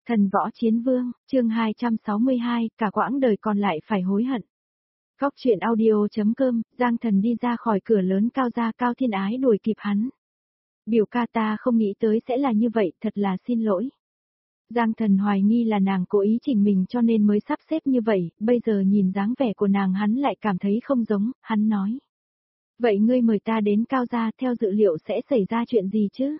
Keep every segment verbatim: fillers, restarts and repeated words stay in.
Thần võ chiến vương, chương hai trăm sáu mươi hai, cả quãng đời còn lại phải hối hận. Góc truyện audio.com, Giang Thần đi ra khỏi cửa lớn Cao gia, Cao Thiên Ái đuổi kịp hắn. Biểu ca, ta không nghĩ tới sẽ là như vậy, thật là xin lỗi. Giang Thần hoài nghi là nàng cố ý chỉnh mình cho nên mới sắp xếp như vậy, bây giờ nhìn dáng vẻ của nàng hắn lại cảm thấy không giống, hắn nói. Vậy ngươi mời ta đến Cao gia, theo dự liệu sẽ xảy ra chuyện gì chứ?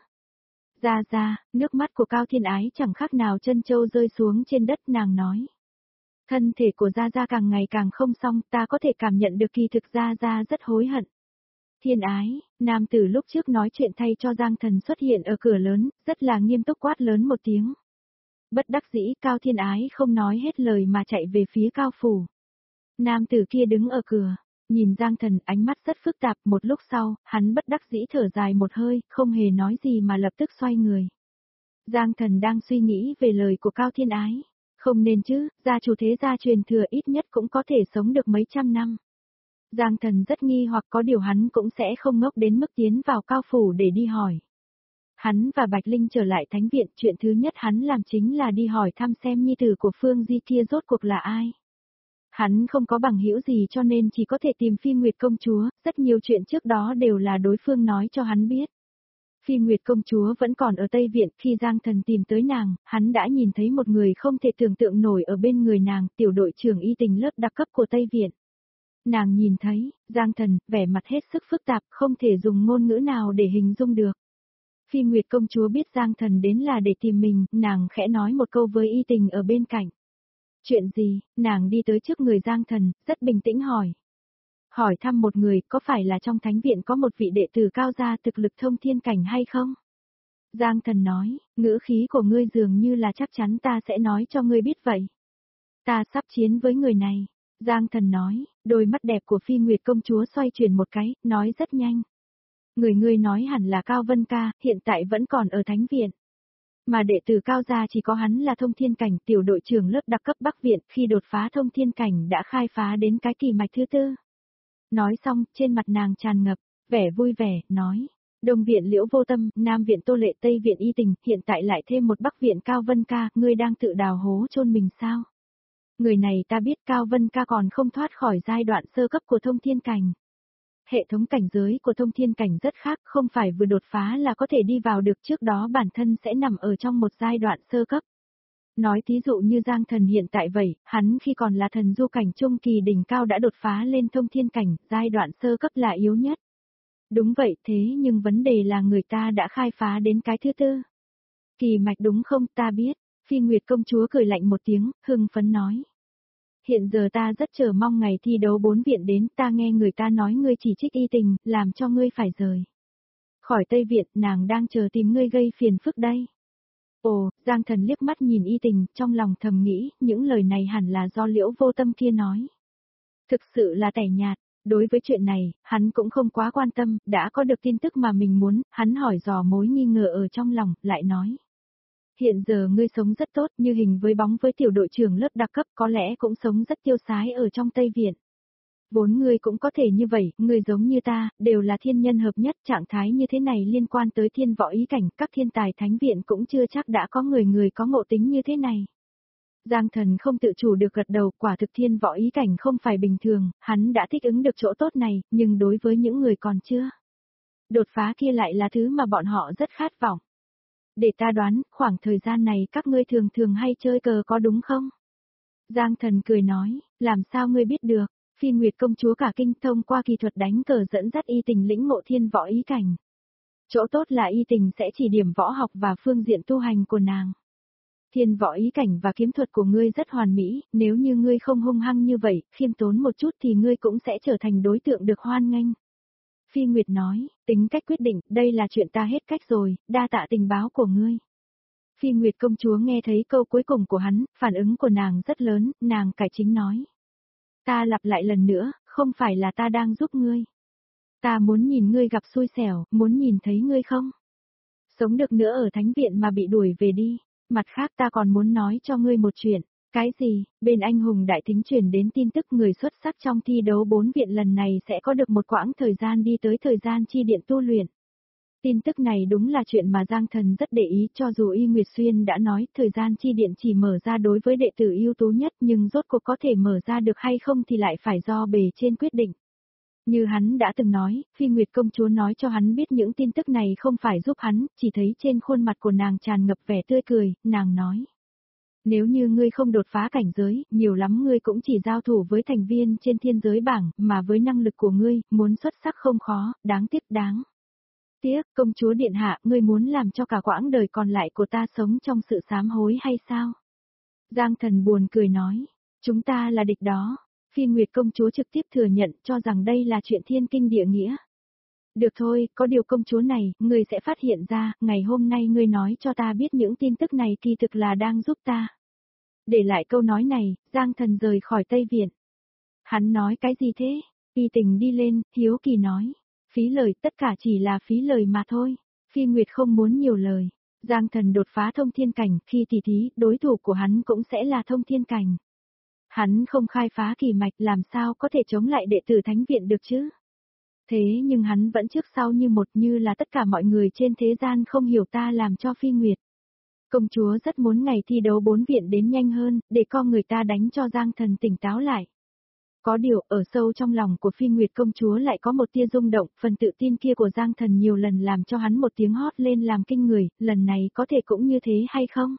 Ra ra, nước mắt của Cao Thiên Ái chẳng khác nào chân châu rơi xuống trên đất, nàng nói. Thân thể của Gia Gia càng ngày càng không xong, ta có thể cảm nhận được kỳ thực Gia Gia rất hối hận. Thiên Ái, nam tử lúc trước nói chuyện thay cho Giang Thần xuất hiện ở cửa lớn, rất là nghiêm túc quát lớn một tiếng. Bất đắc dĩ, Cao Thiên Ái không nói hết lời mà chạy về phía Cao phủ. Nam tử kia đứng ở cửa, nhìn Giang Thần, ánh mắt rất phức tạp, một lúc sau, hắn bất đắc dĩ thở dài một hơi, không hề nói gì mà lập tức xoay người. Giang Thần đang suy nghĩ về lời của Cao Thiên Ái. Không nên chứ, gia chủ thế gia truyền thừa ít nhất cũng có thể sống được mấy trăm năm. Giang Thần rất nghi hoặc, có điều hắn cũng sẽ không ngốc đến mức tiến vào Cao phủ để đi hỏi. Hắn và Bạch Linh trở lại thánh viện, chuyện thứ nhất hắn làm chính là đi hỏi thăm xem nhi tử của Phương Di kia rốt cuộc là ai. Hắn không có bằng hữu gì cho nên chỉ có thể tìm Phi Nguyệt công chúa, rất nhiều chuyện trước đó đều là đối phương nói cho hắn biết. Phi Nguyệt công chúa vẫn còn ở Tây Viện, khi Giang Thần tìm tới nàng, hắn đã nhìn thấy một người không thể tưởng tượng nổi ở bên người nàng, tiểu đội trưởng y tình lớp đặc cấp của Tây Viện. Nàng nhìn thấy, Giang Thần, vẻ mặt hết sức phức tạp, không thể dùng ngôn ngữ nào để hình dung được. Phi Nguyệt công chúa biết Giang Thần đến là để tìm mình, nàng khẽ nói một câu với y tình ở bên cạnh. Chuyện gì, nàng đi tới trước người Giang Thần, rất bình tĩnh hỏi. Hỏi thăm một người, có phải là trong thánh viện có một vị đệ tử cao gia thực lực thông thiên cảnh hay không? Giang Thần nói, ngữ khí của ngươi dường như là chắc chắn ta sẽ nói cho ngươi biết vậy. Ta sắp chiến với người này. Giang Thần nói, đôi mắt đẹp của Phi Nguyệt công chúa xoay chuyển một cái, nói rất nhanh. Người ngươi nói hẳn là Cao Vân Ca, hiện tại vẫn còn ở thánh viện. Mà đệ tử Cao gia chỉ có hắn là thông thiên cảnh, tiểu đội trưởng lớp đặc cấp Bắc Viện, khi đột phá thông thiên cảnh đã khai phá đến cái kỳ mạch thứ tư. Nói xong, trên mặt nàng tràn ngập, vẻ vui vẻ, nói. Đông viện Liễu Vô Tâm, Nam viện Tô Lệ, Tây viện Y Tình, hiện tại lại thêm một Bắc viện Cao Vân Ca, ngươi đang tự đào hố chôn mình sao? Người này ta biết, Cao Vân Ca còn không thoát khỏi giai đoạn sơ cấp của thông thiên cảnh. Hệ thống cảnh giới của thông thiên cảnh rất khác, không phải vừa đột phá là có thể đi vào được, trước đó bản thân sẽ nằm ở trong một giai đoạn sơ cấp. Nói thí dụ như Giang Thần hiện tại vậy, hắn khi còn là thần du cảnh trung kỳ đỉnh cao đã đột phá lên thông thiên cảnh, giai đoạn sơ cấp là yếu nhất. Đúng vậy, thế nhưng vấn đề là người ta đã khai phá đến cái thứ tư. Kỳ mạch đúng không, ta biết. Phi Nguyệt công chúa cười lạnh một tiếng, hưng phấn nói. Hiện giờ ta rất chờ mong ngày thi đấu bốn viện đến, ta nghe người ta nói ngươi chỉ trích y tình, làm cho ngươi phải rời khỏi Tây Viện, nàng đang chờ tìm ngươi gây phiền phức đây. Ồ, Giang Thần liếc mắt nhìn y tình, trong lòng thầm nghĩ, những lời này hẳn là do Liễu Vô Tâm kia nói. Thực sự là tẻ nhạt, đối với chuyện này, hắn cũng không quá quan tâm, đã có được tin tức mà mình muốn, hắn hỏi dò mối nghi ngờ ở trong lòng, lại nói. Hiện giờ ngươi sống rất tốt, như hình với bóng với tiểu đội trưởng lớp đặc cấp, có lẽ cũng sống rất tiêu sái ở trong Tây Viện. Vốn ngươi cũng có thể như vậy, ngươi giống như ta, đều là thiên nhân hợp nhất, trạng thái như thế này liên quan tới thiên võ ý cảnh, các thiên tài thánh viện cũng chưa chắc đã có người người có ngộ tính như thế này. Giang Thần không tự chủ được gật đầu, quả thực thiên võ ý cảnh không phải bình thường, hắn đã thích ứng được chỗ tốt này, nhưng đối với những người còn chưa đột phá kia lại là thứ mà bọn họ rất khát vọng. Để ta đoán, khoảng thời gian này các ngươi thường thường hay chơi cờ có đúng không? Giang Thần cười nói, làm sao ngươi biết được? Phi Nguyệt công chúa cả kinh, thông qua kỳ thuật đánh cờ dẫn dắt y tình lĩnh ngộ thiên võ ý cảnh. Chỗ tốt là y tình sẽ chỉ điểm võ học và phương diện tu hành của nàng. Thiên võ ý cảnh và kiếm thuật của ngươi rất hoàn mỹ, nếu như ngươi không hung hăng như vậy, khiêm tốn một chút thì ngươi cũng sẽ trở thành đối tượng được hoan nghênh. Phi Nguyệt nói, tính cách quyết định, đây là chuyện ta hết cách rồi, đa tạ tình báo của ngươi. Phi Nguyệt công chúa nghe thấy câu cuối cùng của hắn, phản ứng của nàng rất lớn, nàng cải chính nói. Ta lặp lại lần nữa, không phải là ta đang giúp ngươi. Ta muốn nhìn ngươi gặp xui xẻo, muốn nhìn thấy ngươi không sống được nữa ở thánh viện mà bị đuổi về đi. Mặt khác ta còn muốn nói cho ngươi một chuyện. Cái gì? Bên anh hùng đại thính truyền đến tin tức người xuất sắc trong thi đấu bốn viện lần này sẽ có được một quãng thời gian đi tới thời gian chi điện tu luyện. Tin tức này đúng là chuyện mà Giang Thần rất để ý, cho dù Y Nguyệt Xuyên đã nói thời gian chi điện chỉ mở ra đối với đệ tử ưu tú nhất, nhưng rốt cuộc có thể mở ra được hay không thì lại phải do bề trên quyết định. Như hắn đã từng nói, Phi Nguyệt công chúa nói cho hắn biết những tin tức này không phải giúp hắn, chỉ thấy trên khuôn mặt của nàng tràn ngập vẻ tươi cười, nàng nói. Nếu như ngươi không đột phá cảnh giới, nhiều lắm ngươi cũng chỉ giao thủ với thành viên trên thiên giới bảng, mà với năng lực của ngươi, muốn xuất sắc không khó, đáng tiếc đáng. Tiếc, công chúa điện hạ, ngươi muốn làm cho cả quãng đời còn lại của ta sống trong sự sám hối hay sao? Giang Thần buồn cười nói, chúng ta là địch đó. Phi Nguyệt công chúa trực tiếp thừa nhận cho rằng đây là chuyện thiên kinh địa nghĩa. Được thôi, có điều công chúa này, ngươi sẽ phát hiện ra, ngày hôm nay ngươi nói cho ta biết những tin tức này kỳ thực là đang giúp ta. Để lại câu nói này, Giang Thần rời khỏi Tây Viện. Hắn nói cái gì thế? Y Tình đi lên, hiếu kỳ nói. Phí lời, tất cả chỉ là phí lời mà thôi. Phi Nguyệt không muốn nhiều lời. Giang Thần đột phá thông thiên cảnh, khi tỷ thí, đối thủ của hắn cũng sẽ là thông thiên cảnh. Hắn không khai phá kỳ mạch làm sao có thể chống lại đệ tử thánh viện được chứ? Thế nhưng hắn vẫn trước sau như một, như là tất cả mọi người trên thế gian không hiểu ta làm cho Phi Nguyệt. Công chúa rất muốn ngày thi đấu bốn viện đến nhanh hơn, để con người ta đánh cho Giang Thần tỉnh táo lại. Có điều, ở sâu trong lòng của Phi Nguyệt công chúa lại có một tia rung động, phần tự tin kia của Giang Thần nhiều lần làm cho hắn một tiếng hót lên làm kinh người, lần này có thể cũng như thế hay không?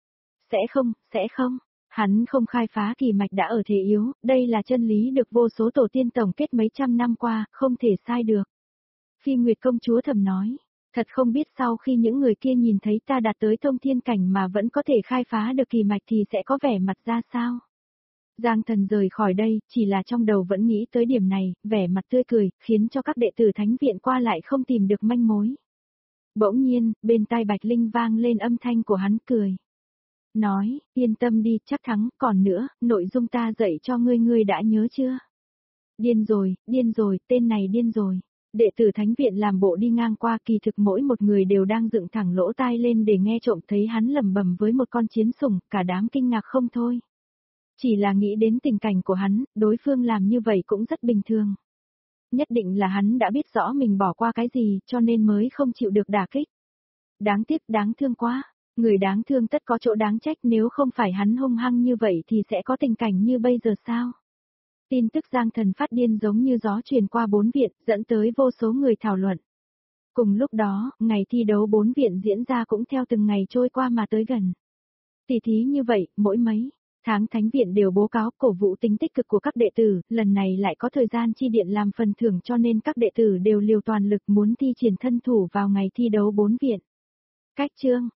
Sẽ không, sẽ không. Hắn không khai phá kỳ mạch đã ở thế yếu, đây là chân lý được vô số tổ tiên tổng kết mấy trăm năm qua, không thể sai được. Phi Nguyệt công chúa thầm nói, thật không biết sau khi những người kia nhìn thấy ta đạt tới thông thiên cảnh mà vẫn có thể khai phá được kỳ mạch thì sẽ có vẻ mặt ra sao. Giang Thần rời khỏi đây, chỉ là trong đầu vẫn nghĩ tới điểm này, vẻ mặt tươi cười, khiến cho các đệ tử thánh viện qua lại không tìm được manh mối. Bỗng nhiên, bên tai Bạch Linh vang lên âm thanh của hắn cười. Nói, yên tâm đi, chắc thắng, còn nữa, nội dung ta dạy cho ngươi ngươi đã nhớ chưa? Điên rồi, điên rồi, tên này điên rồi. Đệ tử thánh viện làm bộ đi ngang qua, kỳ thực mỗi một người đều đang dựng thẳng lỗ tai lên để nghe trộm, thấy hắn lẩm bẩm với một con chiến sủng, cả đám kinh ngạc không thôi. Chỉ là nghĩ đến tình cảnh của hắn, đối phương làm như vậy cũng rất bình thường. Nhất định là hắn đã biết rõ mình bỏ qua cái gì, cho nên mới không chịu được đả kích. Đáng tiếc, đáng thương quá. Người đáng thương tất có chỗ đáng trách, nếu không phải hắn hung hăng như vậy thì sẽ có tình cảnh như bây giờ sao? Tin tức Giang Thần phát điên giống như gió truyền qua bốn viện, dẫn tới vô số người thảo luận. Cùng lúc đó, ngày thi đấu bốn viện diễn ra cũng theo từng ngày trôi qua mà tới gần. Tỷ thí như vậy, mỗi mấy tháng thánh viện đều bố cáo cổ vũ tính tích cực của các đệ tử, lần này lại có thời gian chi điện làm phần thưởng cho nên các đệ tử đều liều toàn lực muốn thi triển thân thủ vào ngày thi đấu bốn viện. Cách chương